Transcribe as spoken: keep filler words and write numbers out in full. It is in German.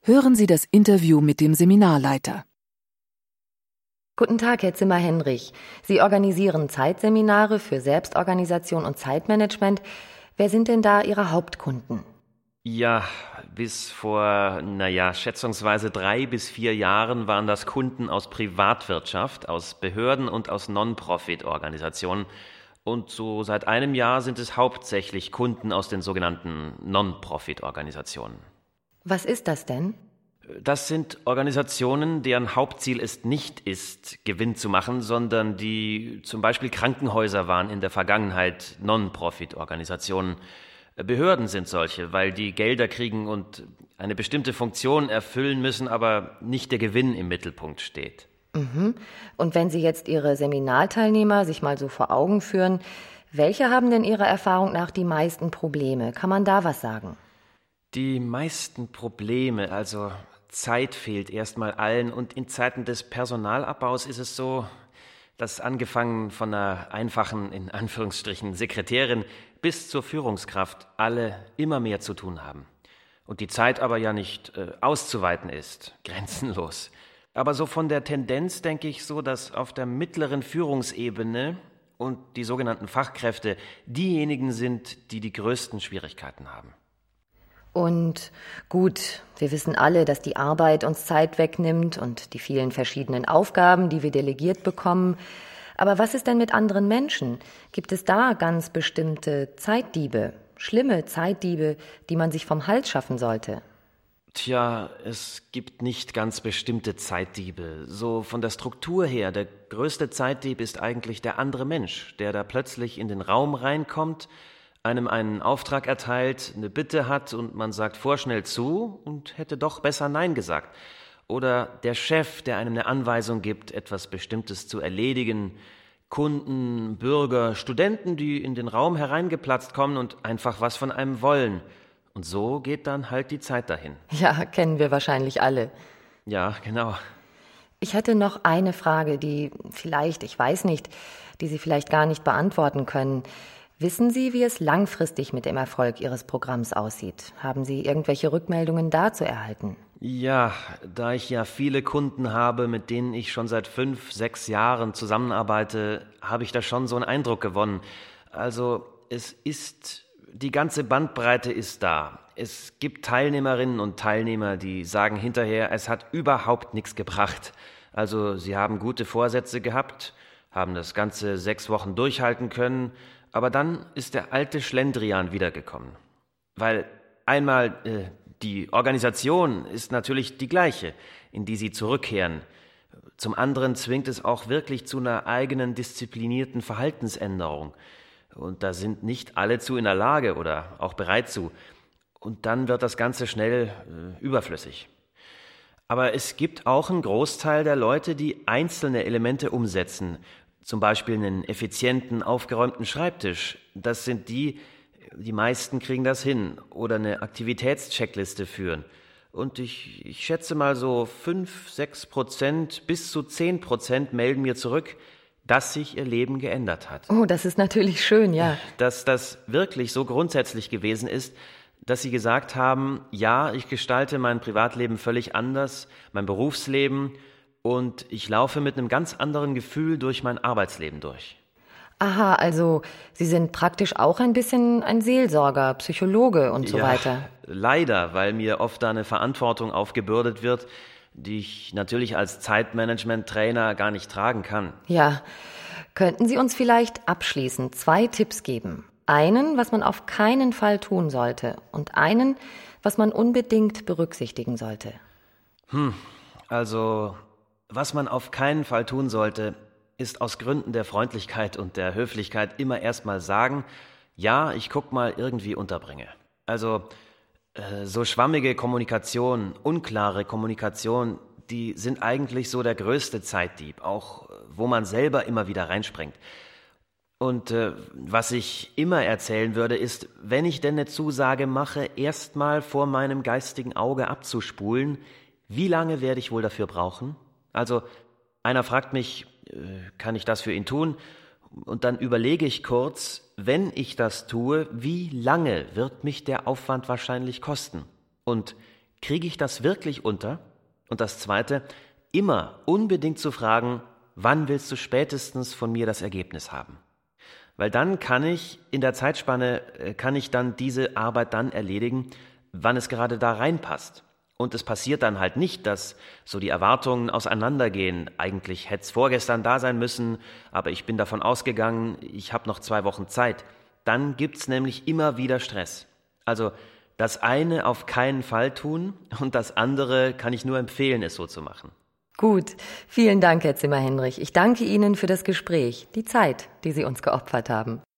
Hören Sie das Interview mit dem Seminarleiter. Guten Tag, Herr Zimmer-Henrich. Sie organisieren Zeitseminare für Selbstorganisation und Zeitmanagement. Wer sind denn da Ihre Hauptkunden? Ja, bis vor, naja, schätzungsweise drei bis vier Jahren waren das Kunden aus Privatwirtschaft, aus Behörden und aus Non-Profit-Organisationen. Und so seit einem Jahr sind es hauptsächlich Kunden aus den sogenannten Non-Profit-Organisationen. Was ist das denn? Das sind Organisationen, deren Hauptziel es nicht ist, Gewinn zu machen, sondern die zum Beispiel Krankenhäuser waren in der Vergangenheit Non-Profit-Organisationen. Behörden sind solche, weil die Gelder kriegen und eine bestimmte Funktion erfüllen müssen, aber nicht der Gewinn im Mittelpunkt steht. Mhm. Und wenn Sie jetzt Ihre Seminarteilnehmer sich mal so vor Augen führen, welche haben denn Ihrer Erfahrung nach die meisten Probleme? Kann man da was sagen? Die meisten Probleme, also Zeit fehlt erstmal allen, und in Zeiten des Personalabbaus ist es so, dass angefangen von einer einfachen, in Anführungsstrichen, Sekretärin bis zur Führungskraft alle immer mehr zu tun haben. Und die Zeit aber ja nicht äh, auszuweiten ist, grenzenlos. Aber so von der Tendenz denke ich so, dass auf der mittleren Führungsebene und die sogenannten Fachkräfte diejenigen sind, die die größten Schwierigkeiten haben. Und gut, wir wissen alle, dass die Arbeit uns Zeit wegnimmt und die vielen verschiedenen Aufgaben, die wir delegiert bekommen. Aber was ist denn mit anderen Menschen? Gibt es da ganz bestimmte Zeitdiebe, schlimme Zeitdiebe, die man sich vom Hals schaffen sollte? Tja, es gibt nicht ganz bestimmte Zeitdiebe. So von der Struktur her, der größte Zeitdieb ist eigentlich der andere Mensch, der da plötzlich in den Raum reinkommt, einem einen Auftrag erteilt, eine Bitte hat und man sagt vorschnell zu und hätte doch besser Nein gesagt. Oder der Chef, der einem eine Anweisung gibt, etwas Bestimmtes zu erledigen. Kunden, Bürger, Studenten, die in den Raum hereingeplatzt kommen und einfach was von einem wollen. Und so geht dann halt die Zeit dahin. Ja, kennen wir wahrscheinlich alle. Ja, genau. Ich hätte noch eine Frage, die vielleicht, ich weiß nicht, die Sie vielleicht gar nicht beantworten können. Wissen Sie, wie es langfristig mit dem Erfolg Ihres Programms aussieht? Haben Sie irgendwelche Rückmeldungen dazu erhalten? Ja, da ich ja viele Kunden habe, mit denen ich schon seit fünf, sechs Jahren zusammenarbeite, habe ich da schon so einen Eindruck gewonnen. Also es ist, die ganze Bandbreite ist da. Es gibt Teilnehmerinnen und Teilnehmer, die sagen hinterher, es hat überhaupt nichts gebracht. Also sie haben gute Vorsätze gehabt, haben das Ganze sechs Wochen durchhalten können, aber dann ist der alte Schlendrian wiedergekommen. Weil einmal äh, die Organisation ist natürlich die gleiche, in die sie zurückkehren. Zum anderen zwingt es auch wirklich zu einer eigenen disziplinierten Verhaltensänderung. Und da sind nicht alle zu in der Lage oder auch bereit zu. Und dann wird das Ganze schnell äh, überflüssig. Aber es gibt auch einen Großteil der Leute, die einzelne Elemente umsetzen. Zum Beispiel einen effizienten, aufgeräumten Schreibtisch. Das sind die, die meisten kriegen das hin. Oder eine Aktivitätscheckliste führen. Und ich, ich schätze mal so fünf, sechs Prozent bis zu zehn Prozent melden mir zurück, dass sich ihr Leben geändert hat. Oh, das ist natürlich schön, ja. Dass das wirklich so grundsätzlich gewesen ist, dass sie gesagt haben, ja, ich gestalte mein Privatleben völlig anders, mein Berufsleben, und ich laufe mit einem ganz anderen Gefühl durch mein Arbeitsleben durch. Aha, also Sie sind praktisch auch ein bisschen ein Seelsorger, Psychologe und so ja, weiter. Leider, weil mir oft da eine Verantwortung aufgebürdet wird, die ich natürlich als Zeitmanagement-Trainer gar nicht tragen kann. Ja, könnten Sie uns vielleicht abschließend zwei Tipps geben? Einen, was man auf keinen Fall tun sollte, und einen, was man unbedingt berücksichtigen sollte. Hm, also was man auf keinen Fall tun sollte, ist aus Gründen der Freundlichkeit und der Höflichkeit immer erstmal sagen, ja, ich guck mal irgendwie unterbringe. Also äh, so schwammige Kommunikation, unklare Kommunikation, die sind eigentlich so der größte Zeitdieb, auch wo man selber immer wieder reinspringt. Und äh, was ich immer erzählen würde, ist, wenn ich denn eine Zusage mache, erstmal vor meinem geistigen Auge abzuspulen, wie lange werde ich wohl dafür brauchen? Also einer fragt mich, äh, kann ich das für ihn tun? Und dann überlege ich kurz, wenn ich das tue, wie lange wird mich der Aufwand wahrscheinlich kosten? Und kriege ich das wirklich unter? Und das Zweite, immer unbedingt zu fragen, wann willst du spätestens von mir das Ergebnis haben? Weil dann kann ich in der Zeitspanne, kann ich dann diese Arbeit dann erledigen, wann es gerade da reinpasst. Und es passiert dann halt nicht, dass so die Erwartungen auseinandergehen. Eigentlich hätte es vorgestern da sein müssen, aber ich bin davon ausgegangen, ich habe noch zwei Wochen Zeit. Dann gibt's nämlich immer wieder Stress. Also das eine auf keinen Fall tun und das andere kann ich nur empfehlen, es so zu machen. Gut, vielen Dank, Herr Zimmer-Henrich. Ich danke Ihnen für das Gespräch, die Zeit, die Sie uns geopfert haben.